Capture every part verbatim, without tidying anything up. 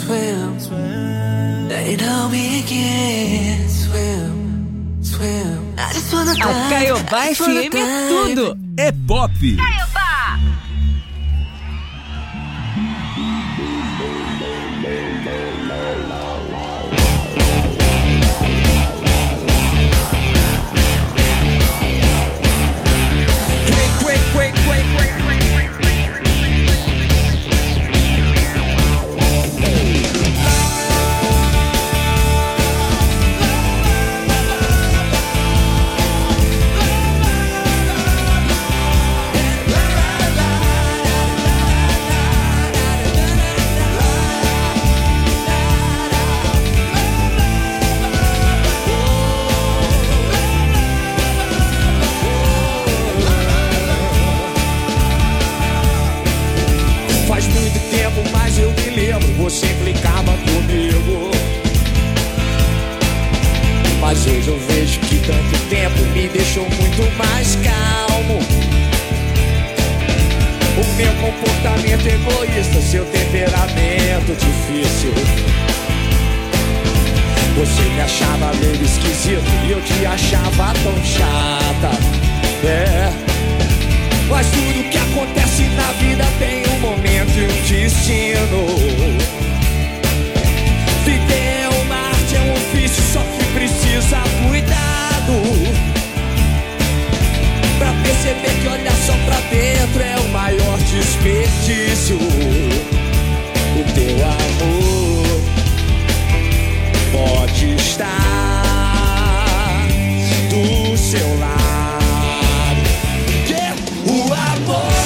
swim, swim. They know me again. Swim, swim. I just wanna A Caiobá F M é tudo. É pop. Caiobá. Você implicava comigo, mas hoje eu vejo que tanto tempo me deixou muito mais calmo. O meu comportamento egoísta, seu temperamento difícil. Você me achava meio esquisito e eu te achava tão chata. É, mas tudo que acontece na vida tem um momento e um destino. Viver é uma arte, é um ofício, só que precisa cuidado. Pra perceber que olhar só pra dentro é o maior desperdício. O teu amor pode estar do seu lado. Yeah. O amor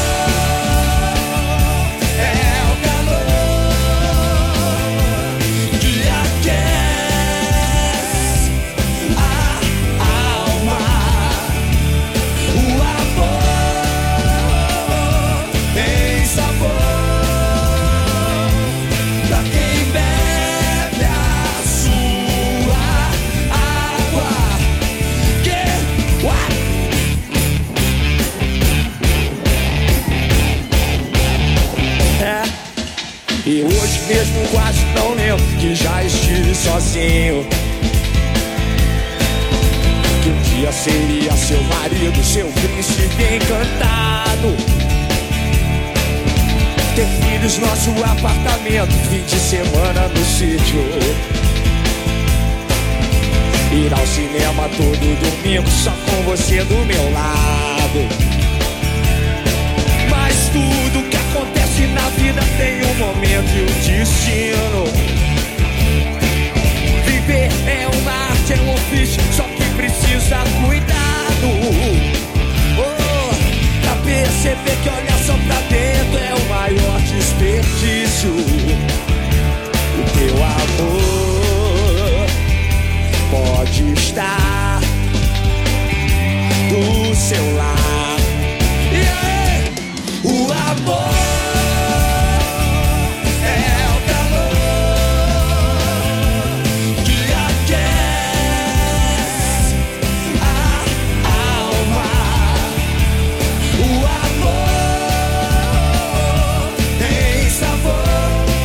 e hoje mesmo quase não lembro que já estive sozinho. Que um dia seria seu marido, seu príncipe encantado. Ter filhos, nosso apartamento, fim de semana no sítio. Ir ao cinema todo domingo só com você do meu lado. Mas tudo que acontece na vida tem um momento e um destino. Viver é uma arte, é um ofício, só que precisa cuidado. Oh, pra perceber que olhar só pra dentro é o maior desperdício. O teu amor pode estar do seu lado. O amor é o calor que aquece a alma. O amor tem sabor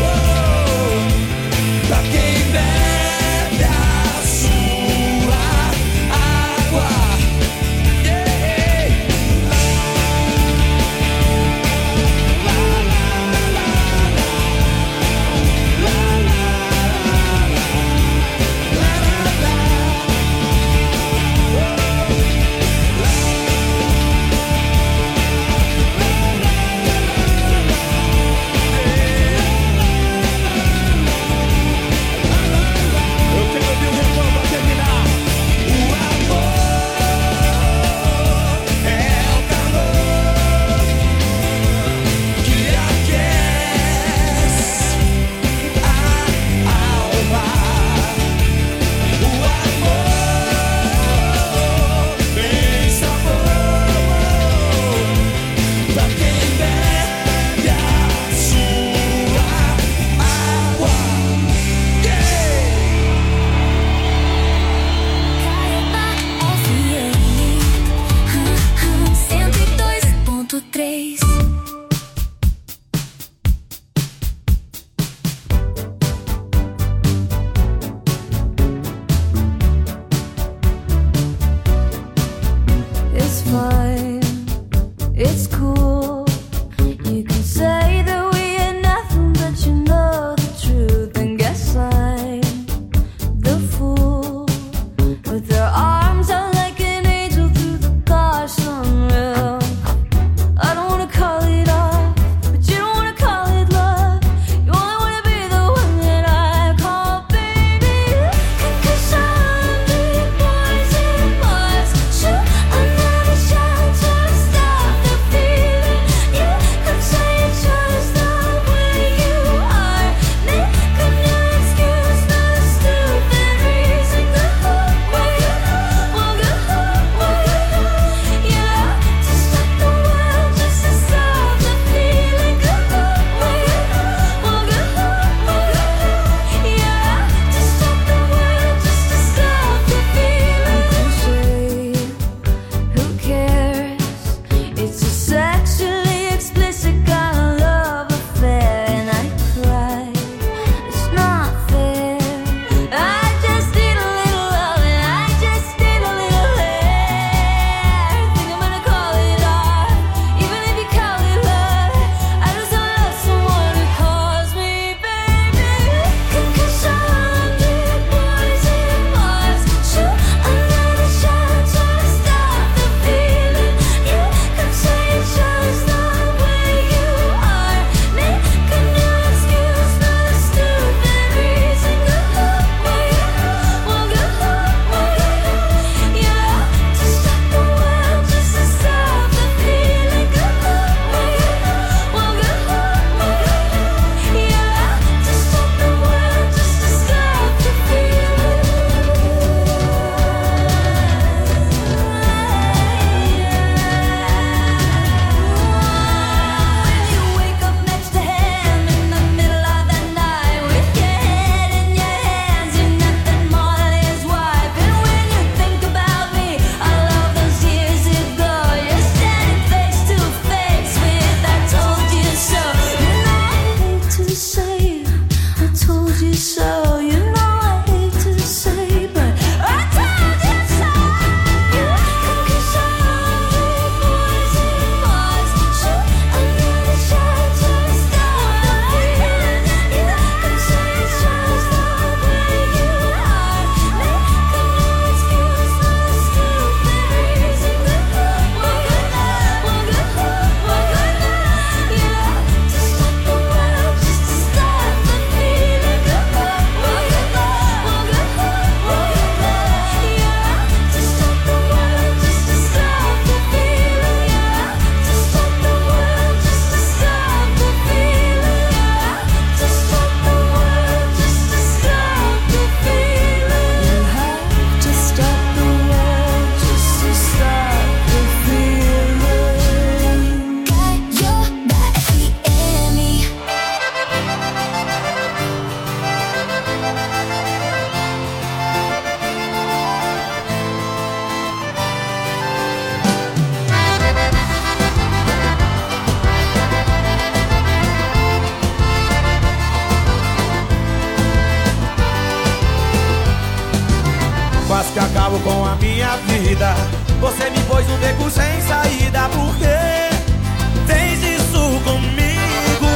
que acabo com a minha vida. Você me pôs no beco sem saída. Por que fez isso comigo?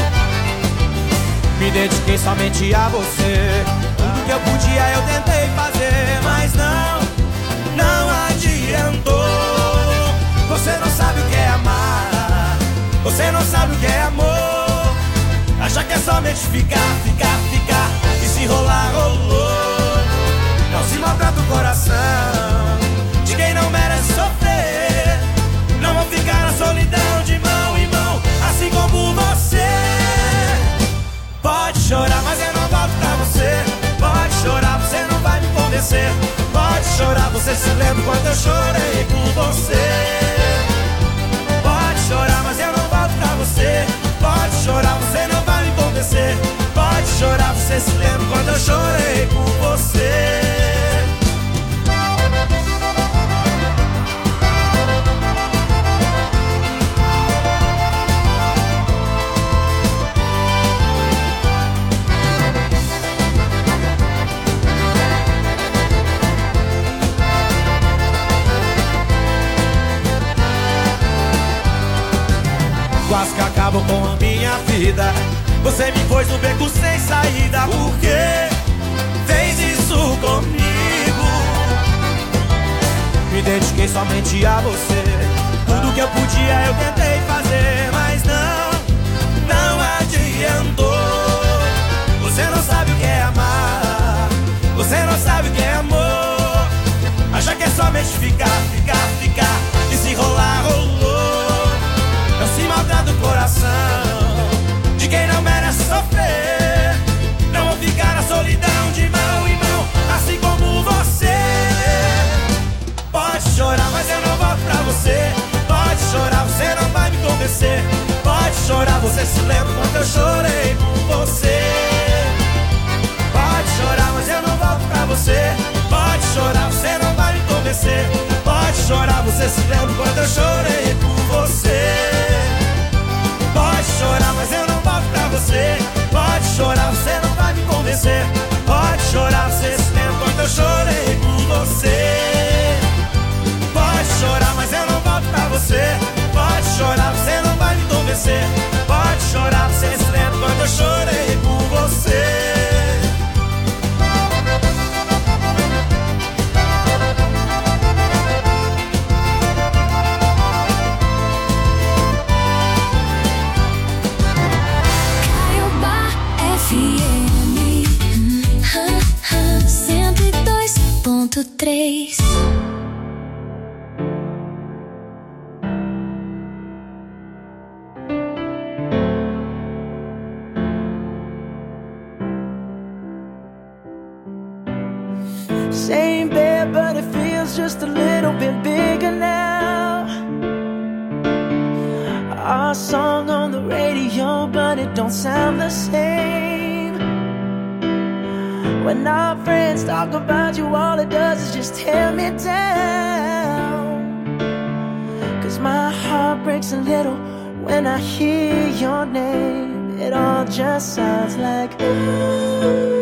Me dediquei somente a você. Tudo que eu podia eu tentei fazer, mas não, não adiantou. Você não sabe o que é amar, você não sabe o que é amor. Acha que é somente ficar, ficar, ficar, e se rolar, rolou. Não se maltrata o coração de quem não merece sofrer. Não vou ficar na solidão de mão em mão, assim como você. Pode chorar, mas eu não volto pra você. Pode chorar, você não vai me convencer. Pode chorar, você se lembra quando eu chorei por você. Pode chorar, mas eu não volto pra você. Pode chorar, você não vai me convencer. Pode chorar, você se lembra quando eu chorei por você. Quase que acabo com a minha vida. Você me pôs no beco sem saída. Por que fez isso comigo? Me dediquei somente a você. Tudo que eu podia eu tentei fazer, mas não, não adiantou. Você não sabe o que é amar, você não sabe o que é amor. Acha que é somente ficar, ficar, ficar, e se rolar, rolou. Não se maltrata o coração de quem não merece sofrer. Não vou ficar na solidão de mão em mão, assim como você. Pode chorar, mas eu não volto pra você. Pode chorar, você não vai me convencer. Pode chorar, você se lembra quando eu chorei por você. Pode chorar, mas eu não volto pra você. Pode chorar, você não vai me convencer. Pode chorar, você se lembra quando eu chorei por você. Pode chorar, mas eu não volto pra você. Pode chorar, você não vai me convencer. Pode chorar, você se lembra quando eu chorei por você. Pode chorar, mas eu não volto pra você. Pode chorar, você não vai me convencer. Pode chorar, você se lembra quando eu chorei por você. cento e dois ponto três. Same bed, but it feels just a little bit bigger now. Our song on the radio, but it don't sound the same. When our friends talk about you, all it does is just tear me down. Cause my heart breaks a little when I hear your name. It all just sounds like ooh.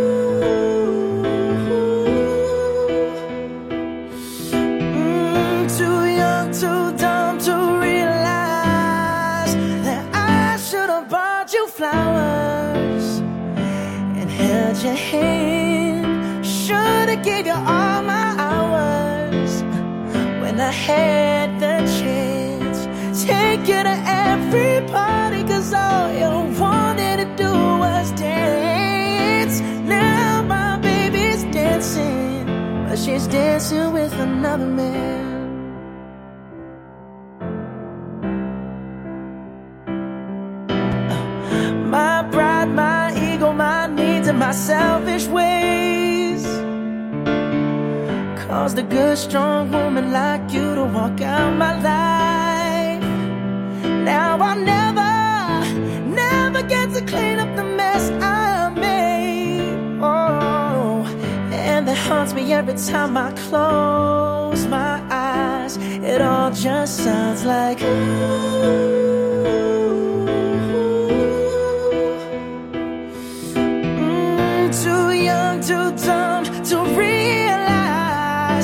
Too dumb to realize that I should have bought you flowers and held your hand. Should have gave you all my hours when I had the chance. Take you to every party, cause all you wanted to do was dance. Now my baby's dancing, but she's dancing with another man. My pride, my ego, my needs, and my selfish ways caused a good, strong woman like you to walk out my life. Now I'll never, never get to clean up the mess I made. Oh, and that haunts me every time I close my eyes. It all just sounds like ooh. Too young, too dumb to realize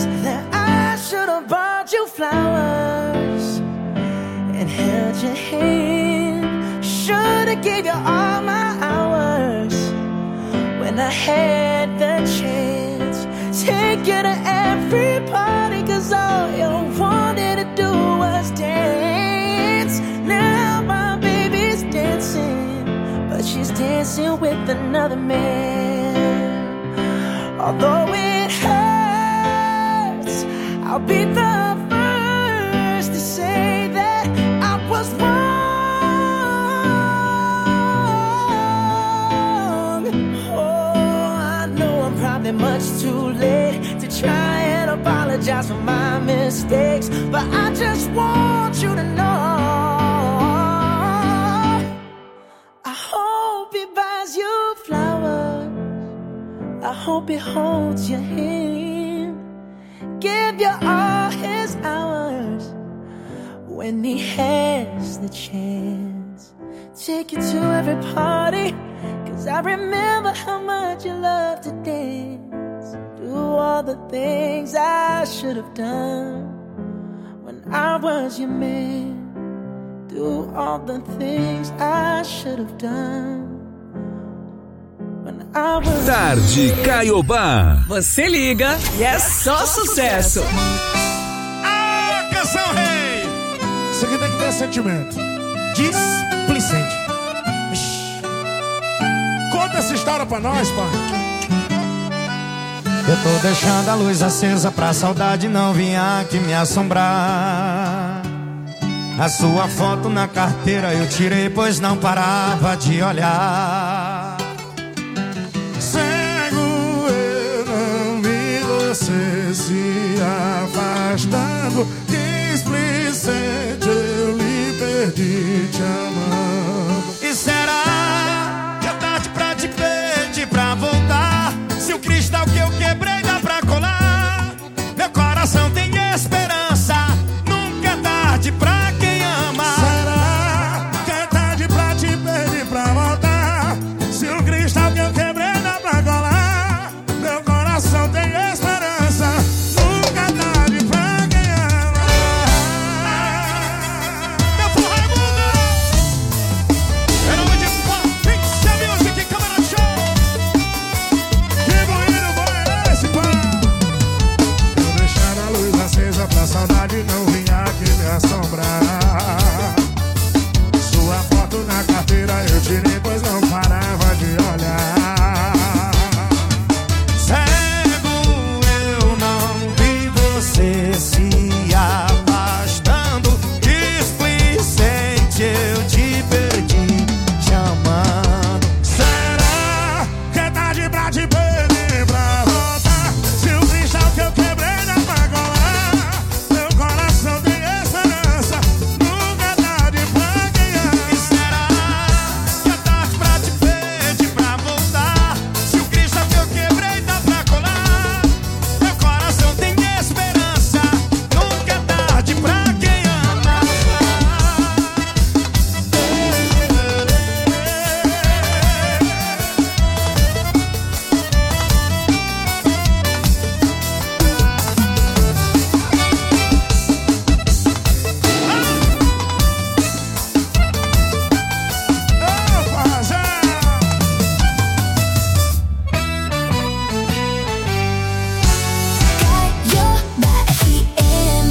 your hand. Should've gave you all my hours when I had the chance. Take you to every party, cause all you wanted to do was dance. Now my baby's dancing, but she's dancing with another man. Although it hurts, I'll be the first to say that I was wrong. Oh, I know I'm probably much too late to try and apologize for my mistakes, but I just want you to know I hope he buys you flowers, I hope he holds your hand, give you all his hours when he has the chance. Take you to every party, cause I remember how much you loved to dance. Do all the things I should have done when I was your man. Do all the things I should have done when I was. Tarde Caiobá. Você liga e é só sucesso. Ah, canção rei! Isso aqui tem que ter sentimento. Displicente. Ixi. Conta essa história pra nós, pai. Eu tô deixando a luz acesa pra saudade não vir aqui me assombrar. A sua foto na carteira eu tirei, pois não parava de olhar. Cego eu não vi você se afastando. Displicente eu lhe perdi te amando. E será que é tarde pra te pedir pra voltar? Se o cristal que eu quebrei dá pra colar, meu coração tem esperança, nunca é tarde pra quem ama. Será que é tarde pra te pedir pra voltar? Se o cristal que eu quebrei dá pra colar, meu coração tem esperança, nunca é tarde pra quem ama. Meu porra é mundo! Em nome de Pixel Music, Câmara Show! Que bonito bom é esse, pá? Eu deixando a luz acesa pra saudade não vir aqui me assombrar. Sua foto na carteira eu tirei, pois não parava de olhar. Cego eu não vi você se afastando. Displicente eu te perdi te amando. Será que é tarde pra te pedir pra voltar? Se o cristal que eu quebrei dá pra colar, meu coração tem esperança, nunca é tarde pra quem ama. E será que é tarde pra te pedir pra voltar? Se o cristal que eu quebrei dá pra colar, meu coração tem esperança, nunca é tarde pra quem ama. Caiobá F M.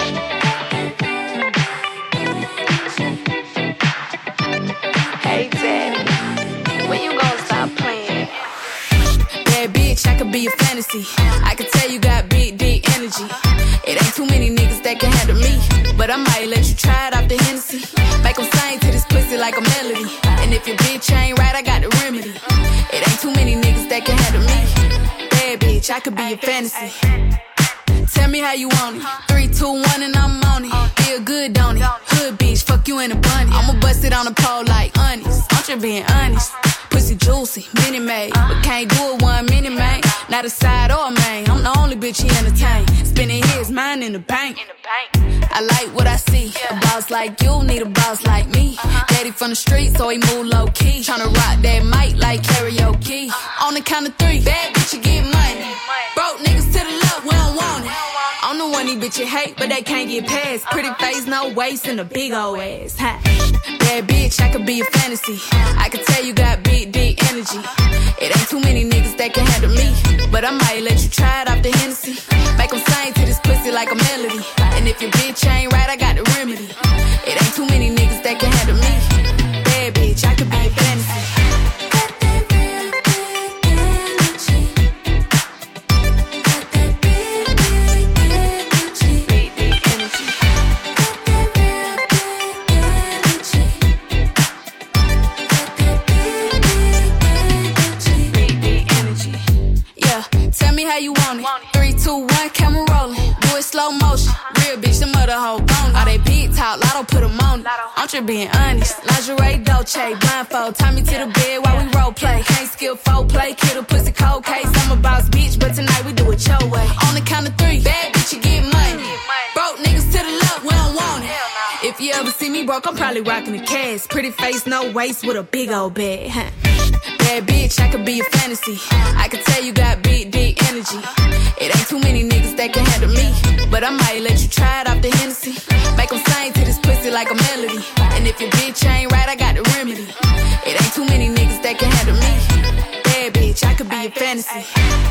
Hey daddy, when you gonna stop playing? Bad bitch, I could be a fantasy. I could tell you got big, deep energy. It ain't too many niggas that can handle me, but I might let you try it off the Hennessy. Make them sing to this pussy like a melody. And if your bitch ain't right, I got the remedy. It ain't too many niggas that can handle me. Bad bitch, I could be a fantasy. Tell me how you want it. Three, two, one, and I'm on it. Feel good, don't it? Hood bitch, fuck you in a bunny. I'ma bust it on the pole like honest. I'm just being honest. Pussy juicy, mini made, but can't do it one minute, man. Not a side or a main. I'm the only bitch he entertain. Spending his mind in the bank. I like what I see. A boss like you need a boss like me. Daddy from the street, so he move low key. Tryna rock that mic like karaoke. On the count of three, bad bitch, you get money. Broke niggas to the left, we don't want it. I'm the one these bitch you hate, but they can't get past. Pretty face, no waist, and a big old ass. Ha. Bad bitch, I could be a fantasy. I could tell you got big, deep energy. It ain't too many niggas that can handle me, but I might let you try it off the Hennessy. Make them sing to this pussy like a melody. And if your bitch ain't right, I got the remedy. It ain't too many niggas that can handle me. Bad bitch, I could be a fantasy. How you want it? Three, two, one, camera rolling. Do it slow motion. Real bitch, the mother hoe bone. All they big talk, lotto put them on it. I'm just being honest. Lingerie, Dolce, blindfold. Tie me to the bed while we role play. Can't skill foreplay, kid a pussy cold case. I'm a boss bitch, but tonight we do it your way. On the count of three, bad bitch, you get money. Broke niggas to the left, we don't want it. If you ever see me broke, I'm probably rocking the cash. Pretty face, no waist, with a big old bag. Huh. Bad bitch, I could be a fantasy. I could tell you got big, deep energy. It ain't too many niggas that can handle me, but I might let you try it off the Hennessy. Make them sing to this pussy like a melody. And if your bitch ain't right, I got the remedy. It ain't too many niggas that can handle me. Bad bitch, I could be a fantasy.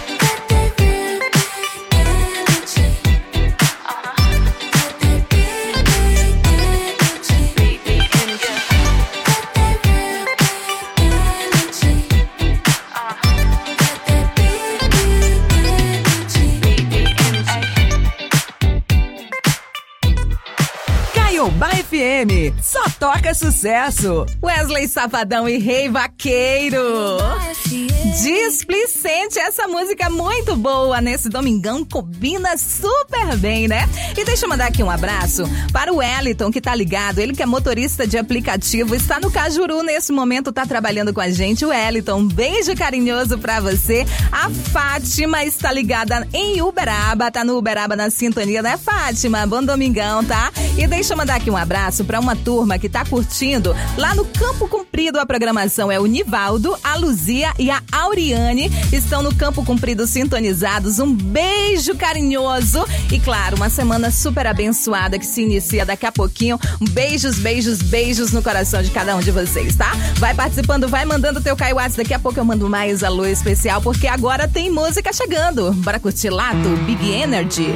Caiobá F M, só toca sucesso. Wesley Safadão e Rei Vaqueiro. Displicente, essa música muito boa nesse domingão, combina super bem, né? E deixa eu mandar aqui um abraço para o Wellington, que tá ligado, ele que é motorista de aplicativo, está no Cajuru nesse momento, tá trabalhando com a gente. O Wellington, um beijo carinhoso pra você. A Fátima está ligada em Uberaba, tá no Uberaba na sintonia, né, Fátima? Bom domingão, tá? E deixa eu mandar aqui um abraço para uma turma que tá curtindo lá no Campo Comprido. A programação é o Nivaldo, a Luzia e a Auriane, estão no Campo Comprido sintonizados. Um beijo carinhoso e, claro, uma semana super abençoada que se inicia daqui a pouquinho. Beijos, beijos, beijos no coração de cada um de vocês, tá? Vai participando, vai mandando teu Caio Watts. Daqui a pouco eu mando mais alô especial, porque agora tem música chegando. Bora curtir Lato, Big Energy.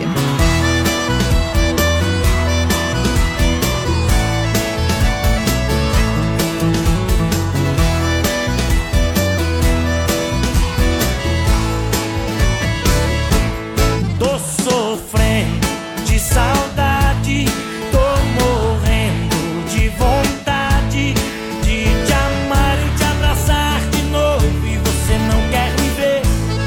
Saudade, tô morrendo de vontade de te amar e te abraçar de novo, e você não quer me ver.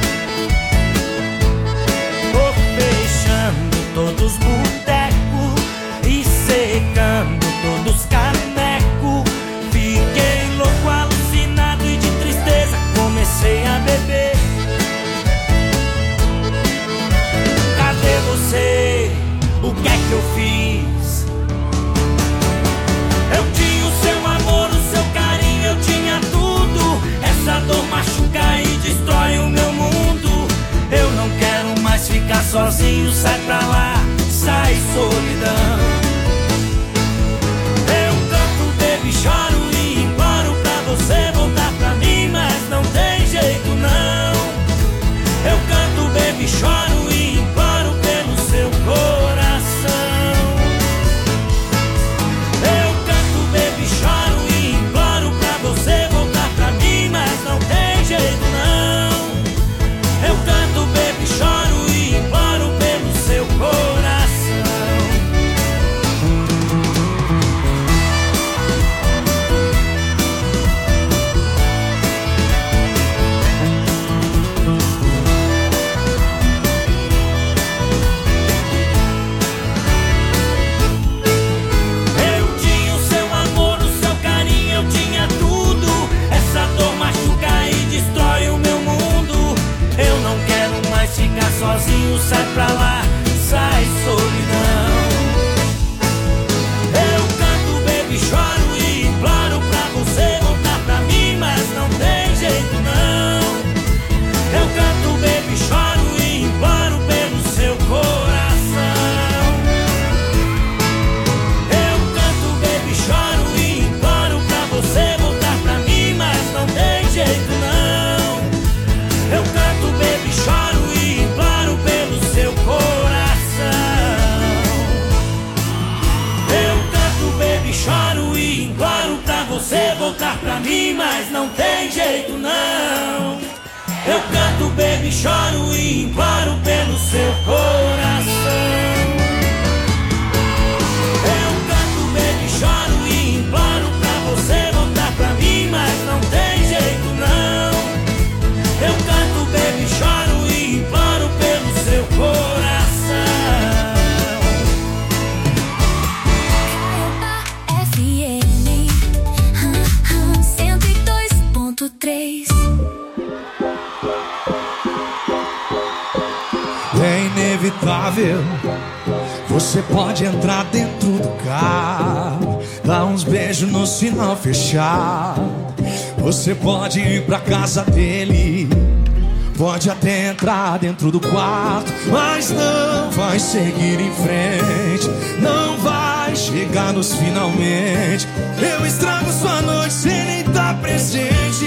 Tô fechando todos os botecos e secando todos os canecos. Fiquei louco, alucinado e de tristeza comecei a beber. Cadê você? O que é que eu fiz? Eu tinha o seu amor, o seu carinho, eu tinha tudo. Essa dor machuca e destrói o meu mundo. Eu não quero mais ficar sozinho, sai pra lá, sai solidão. Eu canto, baby, choro e imploro pra você voltar pra mim, mas não tem jeito não. Eu canto, baby, choro e imploro pelo seu coração. Choro e imploro pelo seu coração. Eu tinha o seu amor, o seu carinho, eu tinha tudo. Essa dor machuca e destrói o meu mundo. Eu não quero mais ficar sozinho, sai pra lá, sai solidão. Eu canto, baby, choro e imploro pra você voltar pra mim, mas não tem jeito não. Eu canto, baby, choro e imploro pelo seu coração. baby, choro e imploro pelo seu coração. Eu canto, baby, choro e imploro pra você voltar pra mim, mas não tem jeito não. Eu canto, baby, choro e imploro pelo seu coração. F M cento e dois ponto três. É inevitável, você pode entrar dentro do carro, dar uns beijos no sinal fechado. Você pode ir pra casa dele, pode até entrar dentro do quarto, mas não vai seguir em frente, não vai chegar nos finalmente. Eu estrago sua noite sem nem estar presente.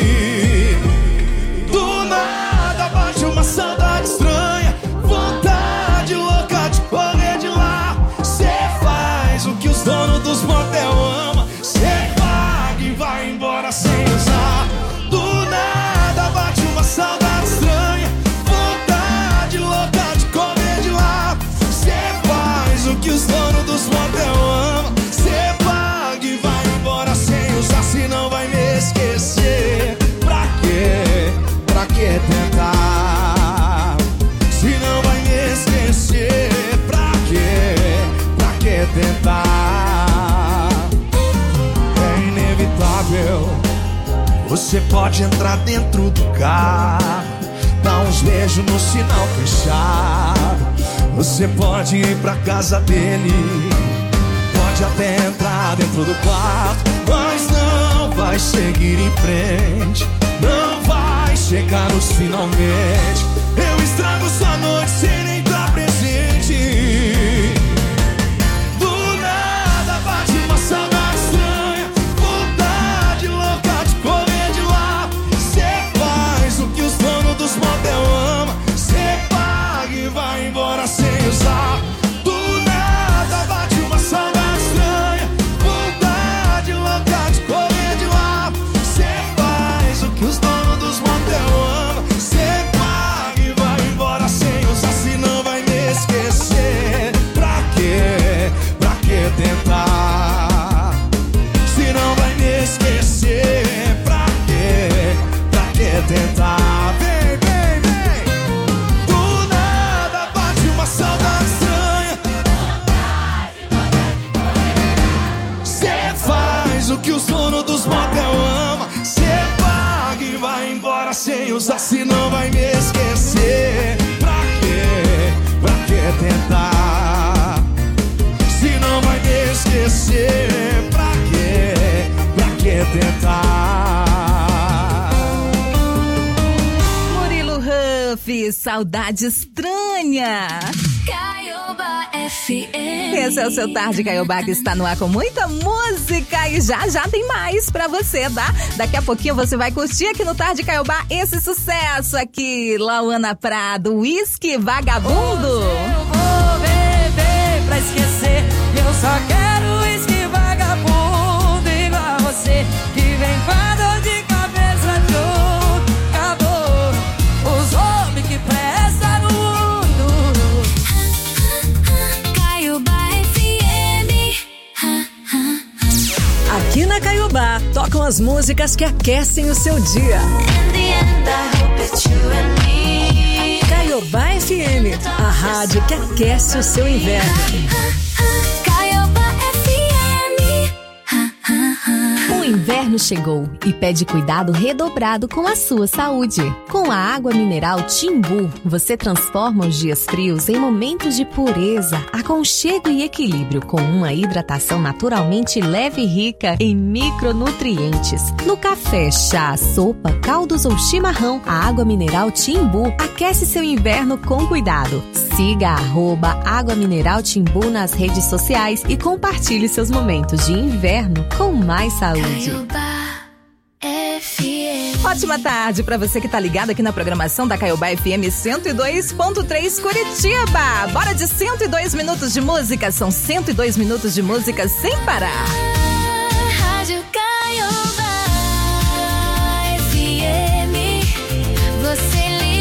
Do nada bate uma saudade estranha, vontade louca de correr de lá. Cê faz o que os donos dos motel amam, cê paga e vai embora sem usar. Do nada bate uma saudade estranha, vontade louca de correr de lá. Cê faz o que os donos dos motel amam, cê paga e vai embora sem usar. Se não vai me esquecer, pra quê? Pra que tentar? Se não vai me esquecer, pra quê? Pra que tentar? É inevitável, você pode entrar dentro do carro, dar uns beijos no sinal fechado. Você pode ir pra casa dele, pode até entrar dentro do quarto, mas não vai seguir em frente, não vai chegar nos finalmente. Eu estrago sua noite sem nem estar presente. Do nada bate uma saudade estranha, vontade louca de correr de lá. Cê faz o que os donos dos motel amam, cê paga e vai embora sem usar. Do nada bate uma saudade estranha, vontade louca de correr de lá. Cê faz o que os donos dos motel amam, cê paga e vai embora sem usar. Se não vai me esquecer, pra quê? Pra que tentar? Se não vai me esquecer, pra quê? Pra que tentar? Vem, vem, vem. Do nada bate uma saudade estranha, cê faz o que os donos dos motel amam, cê paga e vai embora sem usar. Se não vai me esquecer, pra quê? Pra que tentar? Se não vai me esquecer, pra quê? Pra que tentar? Murilo Huff, saudade estranha. Caiobá F M. Esse é o seu Tarde Caiobá, que está no ar com muita música e já já tem mais pra você, tá? Daqui a pouquinho você vai curtir aqui no Tarde Caiobá esse sucesso aqui, Lauana Prado, Whisky Vagabundo. Hoje eu vou beber pra esquecer, eu só quero whisky vagabundo igual a você, que vem com a dor de cabeça de outro. Acabou os homens que prestam no mundo. Caiobá F M. Aqui na Caiobá, tocam as músicas que aquecem o seu dia. In the end, I hope it's you and me. Caiobá F M, a rádio que aquece o seu inverno. Caiobá F M. O inverno chegou e pede cuidado redobrado com a sua saúde. Com a água mineral Timbu, você transforma os dias frios em momentos de pureza, aconchego e equilíbrio, com uma hidratação naturalmente leve e rica em micronutrientes. No café, chá, sopa, caldos ou chimarrão, a água mineral Timbu aquece seu inverno com cuidado. Siga a arroba Água Mineral Timbu nas redes sociais e compartilhe seus momentos de inverno com mais saúde. F M. Ótima tarde pra você que tá ligado aqui na programação da Caiobá F M cento e dois ponto três Curitiba. Bora de cento e dois minutos de música, são cento e dois minutos de música sem parar. Rádio Caiobá F M. Você liga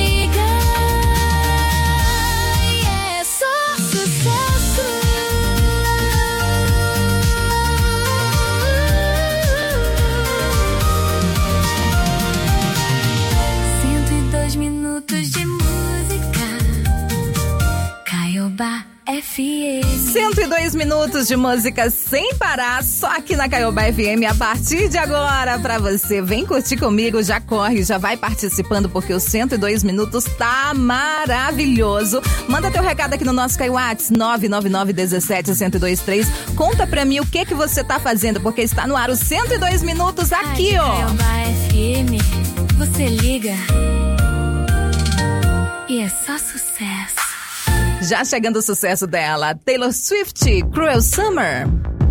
cento e dois minutos de música sem parar, só aqui na Caiobá F M a partir de agora pra você. Vem curtir comigo, já corre, já vai participando porque o cento e dois minutos tá maravilhoso. Manda teu recado aqui no nosso Caiuats nove nove nove um sete um zero dois três. Conta pra mim o que que você tá fazendo, porque está no ar os cento e dois minutos aqui, ó. Caiobá F M, você liga e é só sucesso. Já chegando o sucesso dela, Taylor Swift, Cruel Summer.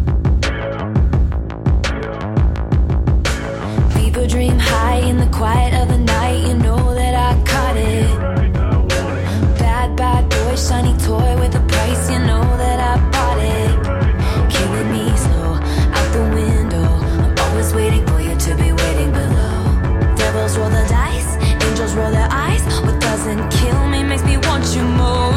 People dream high in the quiet of the night. You know that I caught it. Bad, bad boy, shiny toy with a price. You know that I bought it. Killing me slow, out the window. I'm always waiting for you to be waiting below. Devils roll the dice, angels roll their eyes. What doesn't kill me makes me want you more.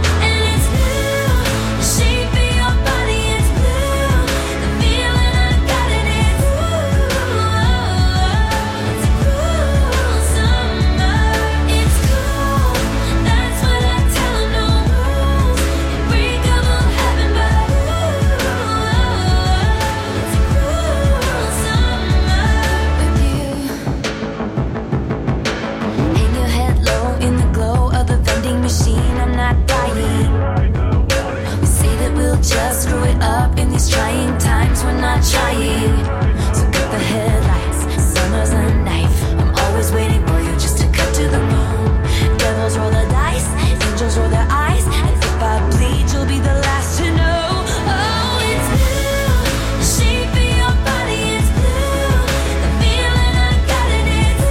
Just screw it up in these trying times. We're not trying. So cut the headlights. Summer's a knife. I'm always waiting for you just to cut to the bone. Devils roll the dice. Angels roll their eyes. And if I bleed, you'll be the last to know. Oh, it's blue. The shape of your body is blue. The feeling I got it is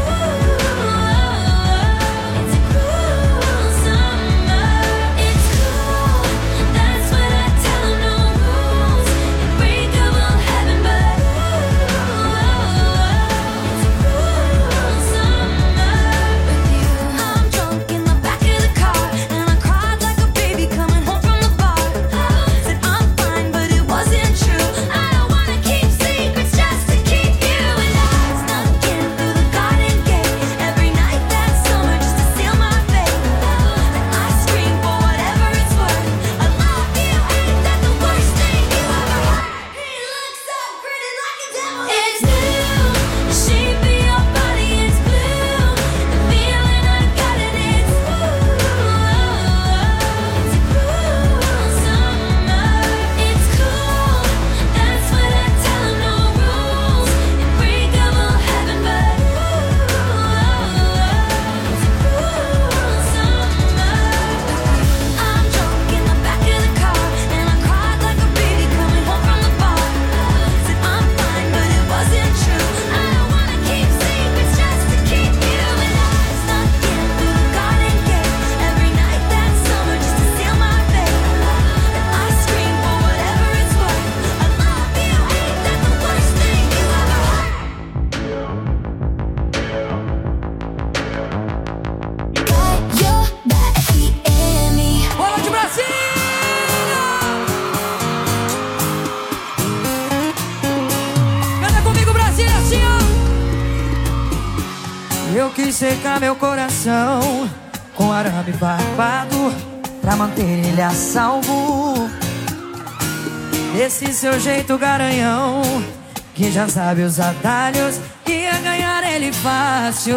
blue. It's a cruel summer. It's cool. That's what I tell. Eu quis secar meu coração com arame barbado pra manter ele a salvo. Esse seu jeito garanhão, que já sabe os atalhos, ia ganhar ele fácil.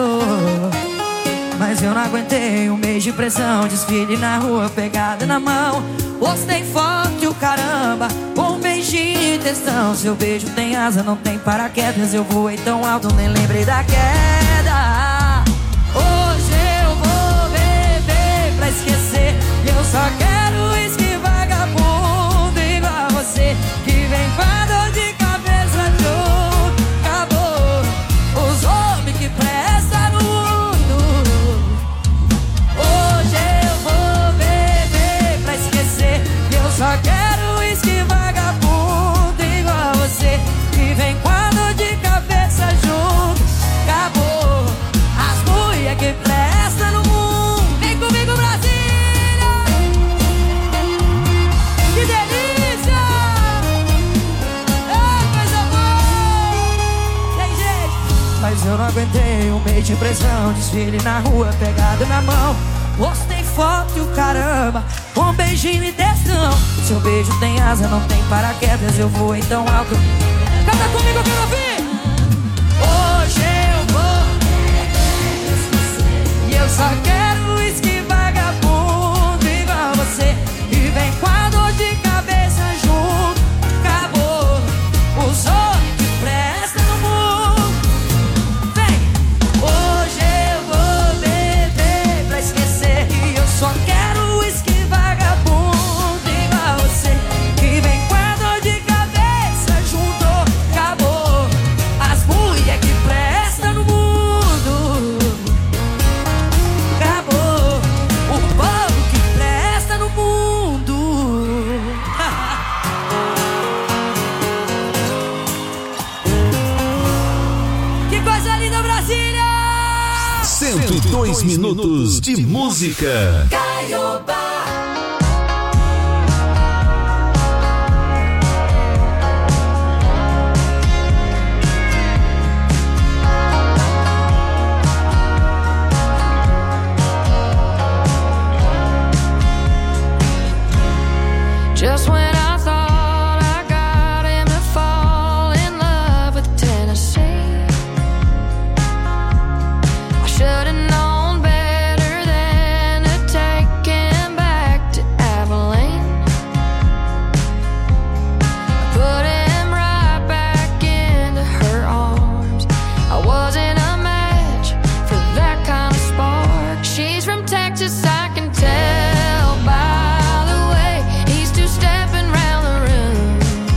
Mas eu não aguentei um mês de pressão, desfile na rua pegada na mão. Postei forte o caramba, com um beijinho de testão. Seu beijo tem asa, não tem paraquedas. Eu voei tão alto, nem lembrei da queda. Hoje eu vou beber pra esquecer. Eu só quero uísque vagabundo igual a você, que vem com a dor de cabeça junto. Acabou os homens que prestam no mundo. Hoje eu vou beber pra esquecer. Eu só quero uísque vagabundo igual a você, que vem com a dor de cabeça junto. Acabou as mulheres que prestam no mundo. Vem comigo, Brasília! Que delícia! Ei, coisa boa! Tem jeito! Mas eu não aguentei um mês de pressão, desfile na rua pegado na mão. Postei foto e o caramba. Um beijinho e desção. Seu beijo tem asa, não tem paraquedas. Eu vou tão alto. Canta comigo, eu quero ouvir. Hoje eu vou e eu só quero uísque vagabundo igual você. E vem com a dor de cabeça junto. Acabou os outros que prestam no mundo. Vem! Hoje eu vou beber pra esquecer. E eu só quero uísque vagabundo igual você. E vem com a dor de cabeça junto. Acabou as mulher que prestam no mundo. Acabou o povo que presta no mundo. Que coisa linda, Brasília! cento e dois minutos de música. Caiobá. Just when I thought I got him to fall in love with Tennessee, I should've known better than to take him back to Abilene. I put him right back into her arms. I wasn't a match for that kind of spark. She's from Texas, I can tell by the way he's two-stepping round the room.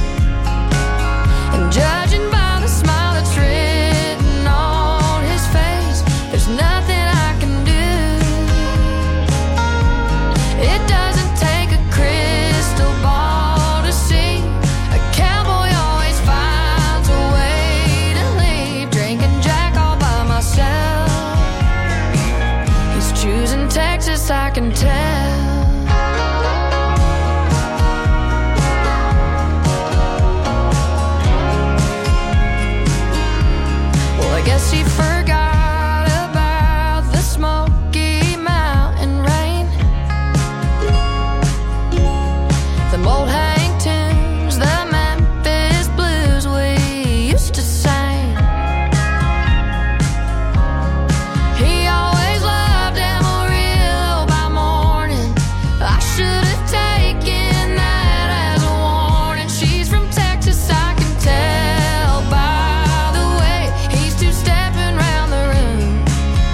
And judging by the smile that's written on his face, there's nothing I can do. It doesn't take a crystal ball to see a cowboy always finds a way to leave. Drinking Jack all by myself. He's choosing Texas, I can tell. Well, I guess he forgot about the Smoky Mountain rain. The old hang tunes, the Memphis blues we used to sing. He always loved Amarillo by morning. I should have taken that as a warning. She's from Texas, I can tell by the way he's two-stepping round the room.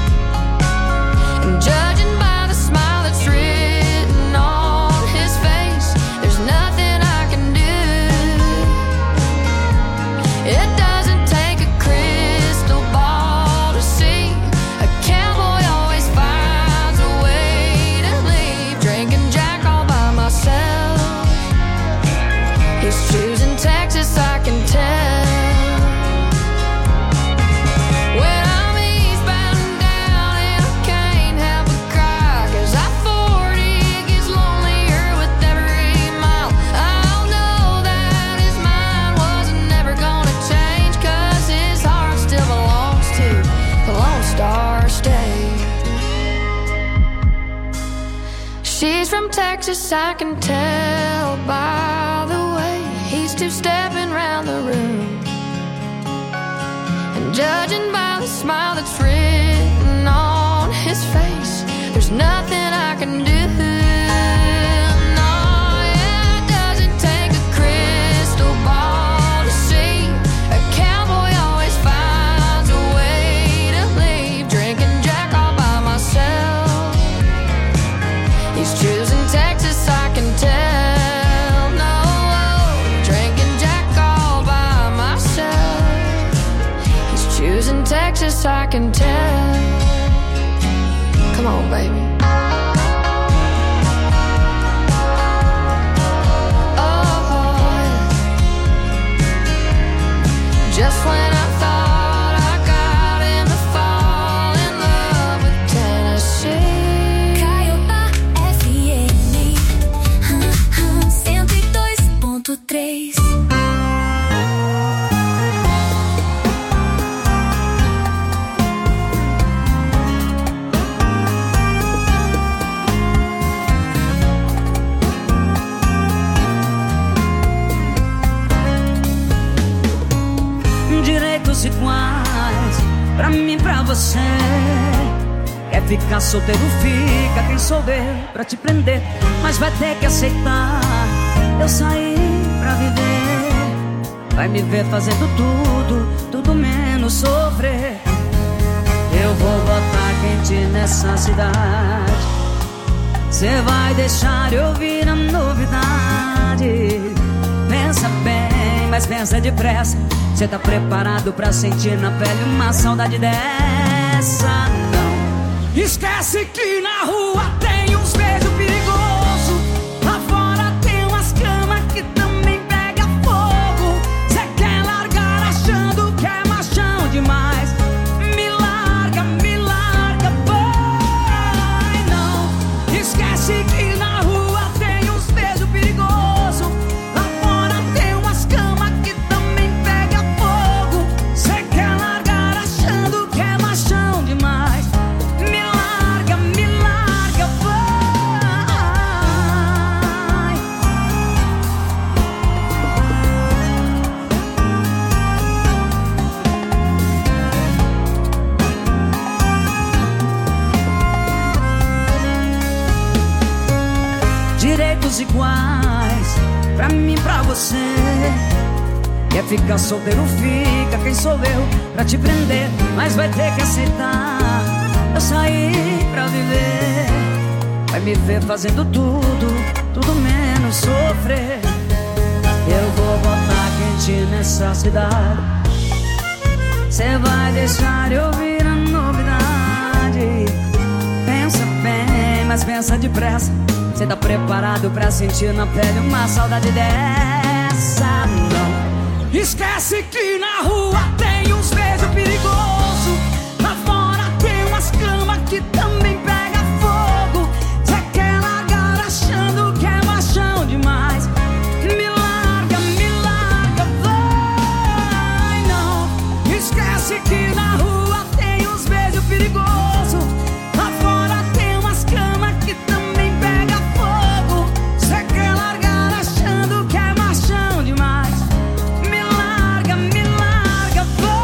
And judging by the smile that's written on his face, there's nothing I can do. It doesn't take a crystal ball to see a cowboy always finds a way to leave. Drinking Jack all by myself. He's choosing Texas, I can tell. When I'm eastbound down and I can't help but cry, 'cause I forty gets lonelier with every mile. I know that his mind wasn't never gonna change, 'cause his heart still belongs to the Lone Star State. She's from Texas, I can tell by the way he's two-stepping round the room. And judging by the smile that's written on his face, there's nothing I can do. No, yeah, it doesn't take a crystal ball to see a cowboy always finds a way to leave. Drinking Jack all by myself. He's choosing Texas, I can tell. No, drinking Jack all by myself. He's choosing Texas, I can tell. Come on, baby. Oh, just when I thought I got him to fall in love with Tennessee. Caiobá F M cento e dois ponto três. ficar solteiro fica, quem souber pra te prender, mas vai ter que aceitar. Eu saí pra viver, vai me ver fazendo tudo, tudo menos sofrer. Eu vou botar quente nessa cidade, cê vai deixar eu ouvir a novidade. Pensa bem, mas pensa depressa, cê tá preparado pra sentir na pele uma saudade dessa? Não, esquece que na rua tem uns beijos perigosos, lá fora tem umas camas que também pega fogo. Cê quer largar achando que é machão demais, me larga, me larga, vai. Não, esquece que na rua tem uns beijos perigosos, lá fora tem umas camas que também pega fogo. Cê quer largar achando que é machão demais, me larga, me larga, vai. Direitos iguais pra mim e pra você. Quer ficar solteiro fica, quem sou eu pra te prender, mas vai ter que aceitar. Eu saí pra viver, vai me ver fazendo tudo, tudo menos sofrer. Eu vou botar quente nessa cidade, cê vai deixar eu ouvir a novidade. Pensa bem, mas pensa depressa, cê tá preparado pra sentir na pele uma saudade dessa? Não, esquece que na rua tem uns beijos perigosos, lá fora tem umas camas que também pega fogo. Cê quer largar achando que é machão demais, me larga, me larga, vai. Não, esquece que na rua tem uns beijos perigosos, lá fora tem umas camas que também pega fogo. Cê quer largar achando que é machão demais, me larga, me larga, vai.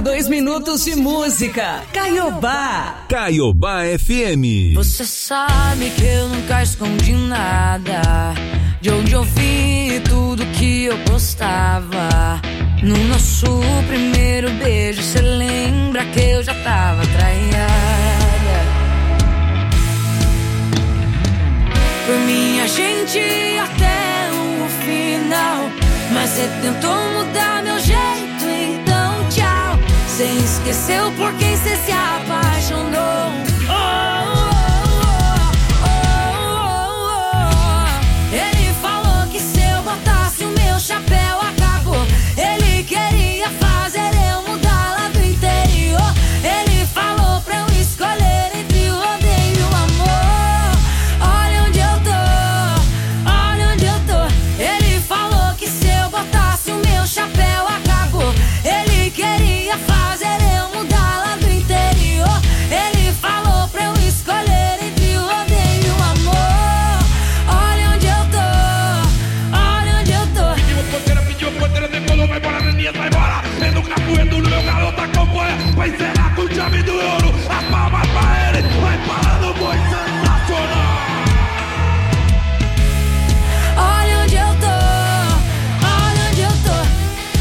dois minutos de música. Caiobá. Caiobá F M. Você sabe que eu nunca escondi nada. De onde eu vi tudo que eu postava. No nosso primeiro beijo, cê lembra que eu já tava traída. Por mim a gente ia até o final, mas cê tentou mudar meu jeito, então tchau. Cê esqueceu por quem cê se apaixonou. Oh, oh, oh, oh. Ele falou que se eu botasse o meu chapéu acabou. Ele queria fazer eu mudar lá do interior. Ele falou pra eu escolher entre o odeio e o amor. Olha onde eu tô, olha onde eu tô. Ele falou que se eu botasse o meu chapéu acabou. Ele queria fazer eu mudar lá do interior. Ele falou pra eu escolher entre o odeio e o amor. Olha onde eu tô, olha onde eu tô. Pediu porteira, pediu porteira, decolou, vai embora, Daniel, vai embora. Vendo o capoeiro no meu garoto acompanha. Vai encerrar com chave do ouro. A palma pra ele, vai parando o boi sensacional. Olha onde eu tô, olha onde eu tô.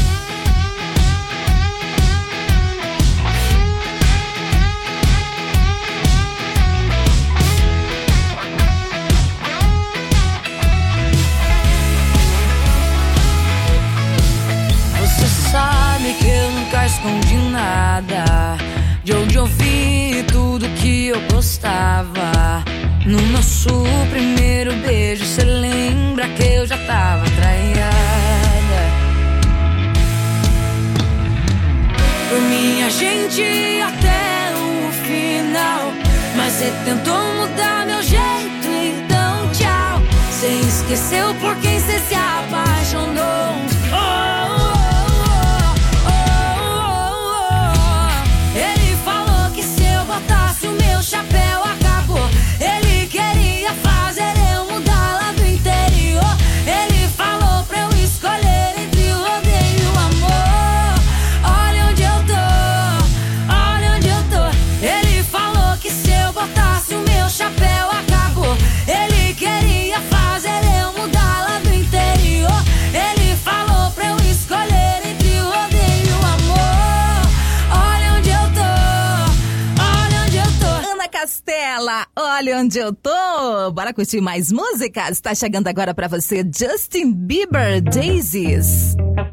Você sabe que eu nunca escondi nada. De onde eu vi tudo que eu postava. No nosso primeiro beijo, cê lembra que eu já tava traída. Por mim a gente ia até o final, mas cê tentou mudar meu jeito, então tchau. Cê esqueceu por quem cê se apaixonou. Oh, oh, oh, oh. Ele falou que se eu botasse o meu chapéu acabou. Ele queria fazer eu mudar lá do interior. Ele falou pra eu escolher entre o odeio e o amor. Olha onde eu tô, olha onde eu tô. Ele falou que se eu botasse o meu chapéu acabou. Ele queria fazer eu mudar lá do interior. Ele falou pra eu escolher entre o odeio e o amor. Olha onde eu tô, olha onde eu tô. Ana Castela, olha onde eu tô. Bora curtir mais músicas? Tá chegando agora pra você Justin Bieber, Daisies.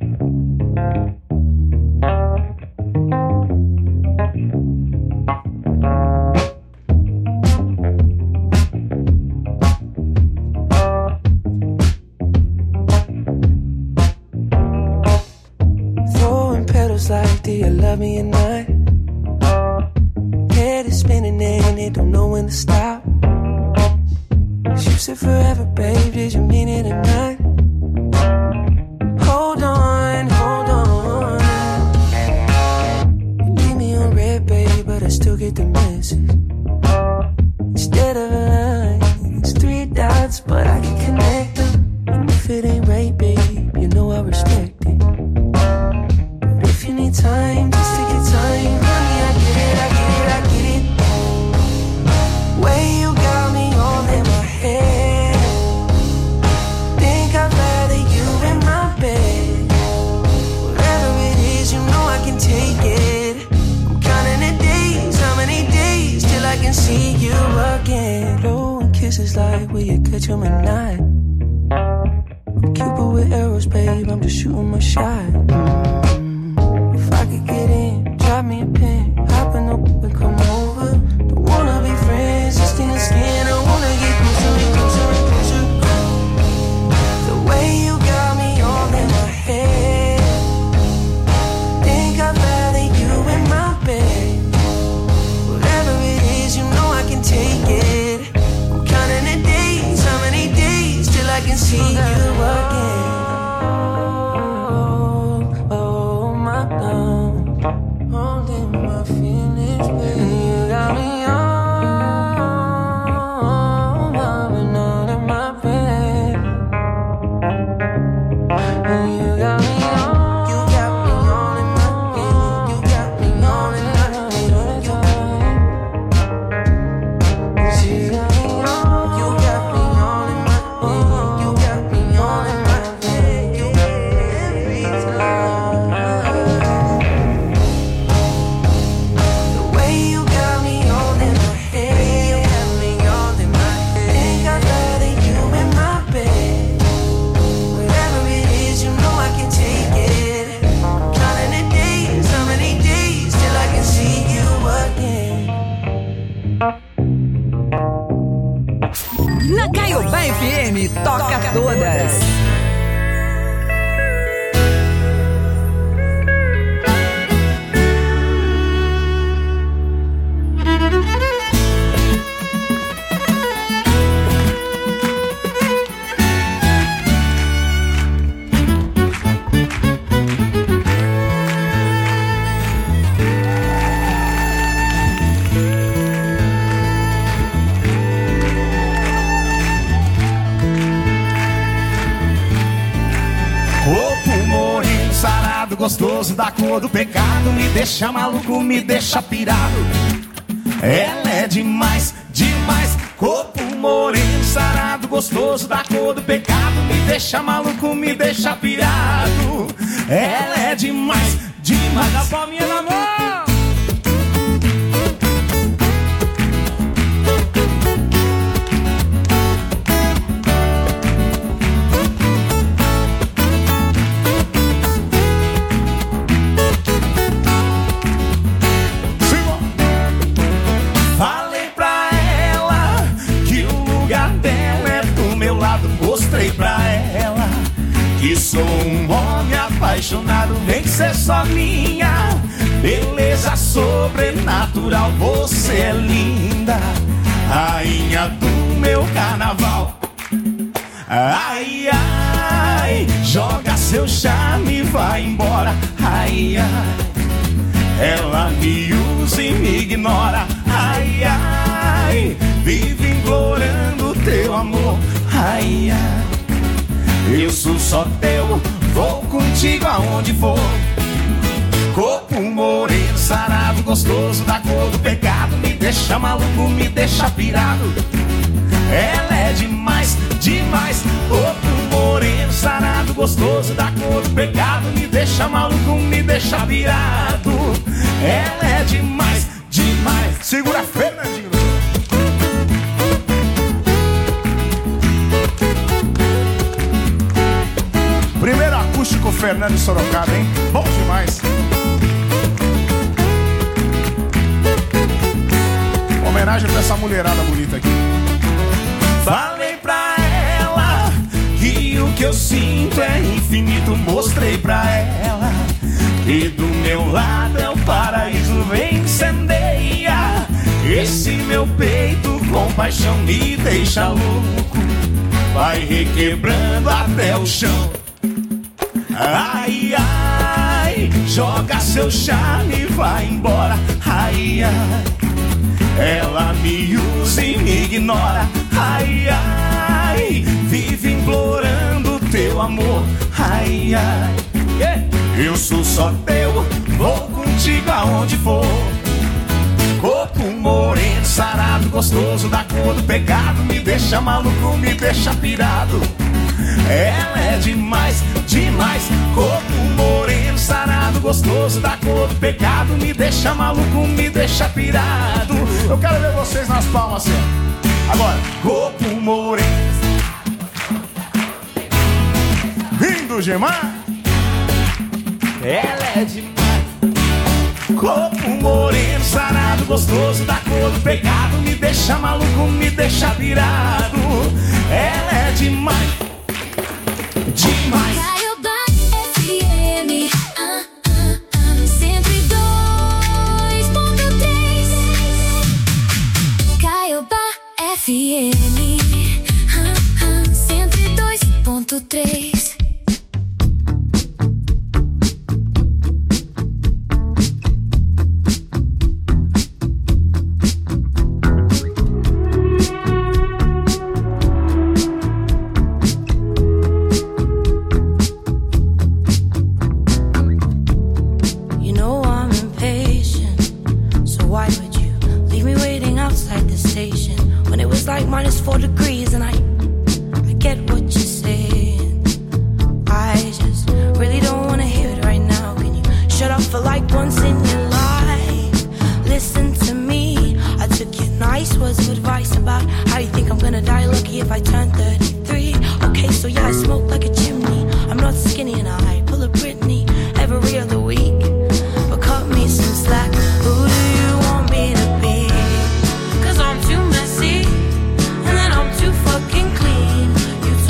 Throwing petals like, do you love me or not? Head is spinning and it don't know when to stop. You said forever, babe, did you mean it or not? Hold on, hold on. You leave me on red, babe, but I still get the message. Instead of a line, it's three dots, but I can connect them. And if it ain't right, babe, you know I respect it. But if you need time, just take your time. Honey, I get it, I get it, I get it. Way you got me all in my head. Think I'd rather you in my bed. Whatever it is, you know I can take it. I'm counting the days, how many days till I can see you again. Blowing kisses like, will you catch 'em or not? I'm Cupid with arrows, babe, I'm just shooting my shot. Mm. If I could get in, drop me a pin, hop in the whip and come over. Don't wanna be friends, just in the skin, I wanna get closer, closer, closer. The way you got me all in my head. Think I'd rather you in my bed. Whatever it is, you know I can take it. I'm counting the days, how many days till I can see you again. Oh, oh. nome Toca Todas. Gostoso da cor do pecado, me deixa maluco, me deixa pirado. Ela é demais, demais. Corpo moreno, sarado, gostoso da cor do pecado, me deixa maluco, me deixa pirado. Ela é demais, demais. Dá palminha na mão. Mostrei pra ela que sou um homem apaixonado, vem ser só minha. Beleza sobrenatural, você é linda, rainha do meu carnaval. Ai, ai, joga seu charme e vai embora. Ai, ai, ela me usa e me ignora. Ai, ai, vive implorando teu amor. Ai, ai, eu sou só teu, vou contigo aonde for. Corpo moreno, sarado, gostoso da cor do pecado, me deixa maluco, me deixa pirado. Ela é demais, demais. Corpo moreno, sarado, gostoso da cor do pecado, me deixa maluco, me deixa pirado. Ela é demais, demais. Segura, Fernandinho. Primeiro acústico Fernando Sorocaba, hein? Bom demais. Homenagem pra essa mulherada bonita aqui. Falei pra ela que o que eu sinto é infinito. Mostrei pra ela que do meu lado é o paraíso. Vem, incendeia esse meu peito com paixão, me deixa louco, vai requebrando até o chão. Ai, ai, joga seu charme e vai embora. Ai, ai, ela me usa e me ignora. Ai, ai, vive implorando teu amor. Ai, ai, eu sou só teu, vou contigo aonde for. Corpo moreno, sarado, gostoso da cor do pecado, me deixa maluco, me deixa pirado. Ela é demais, demais. Corpo moreno, sarado, gostoso da cor do pecado, me deixa maluco, me deixa pirado. Eu quero ver vocês nas palmas assim. Agora, corpo moreno, rindo Gemar. Ela é demais. Corpo moreno, sarado, gostoso da cor do pecado, me deixa maluco, me deixa pirado. Ela é demais, demais. Caiobá F M, ah, ah, ah, cento e dois ponto três. Caiobá F M, ah, ah, cento e dois ponto três. Like minus four degrees, and I, I get what you're saying. I just really don't wanna hear it right now. Can you shut up for like once in your life? Listen to me. I took your nice words of advice about how you think I'm gonna die lucky if I turn thirty-three. Okay, so yeah, I smoke like a chimney. I'm not skinny and I pull a Britney every other week. But cut me some slack. Who do you want me to be? Cause I'm too messy. Too fucking clean. You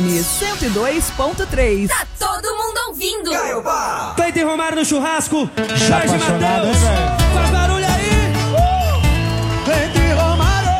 M cento e dois ponto três. Tá todo mundo ouvindo. Cleiton Romário no churrasco. Jorge apaixonado, hein, Matheus. velho?